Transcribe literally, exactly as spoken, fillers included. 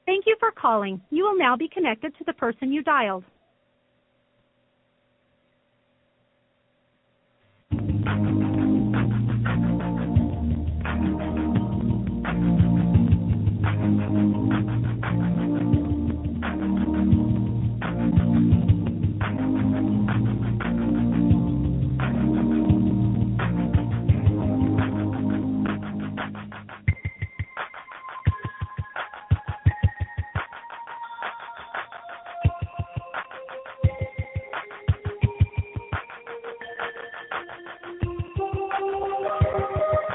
Thank you for calling. You will now be connected to the person you dialed.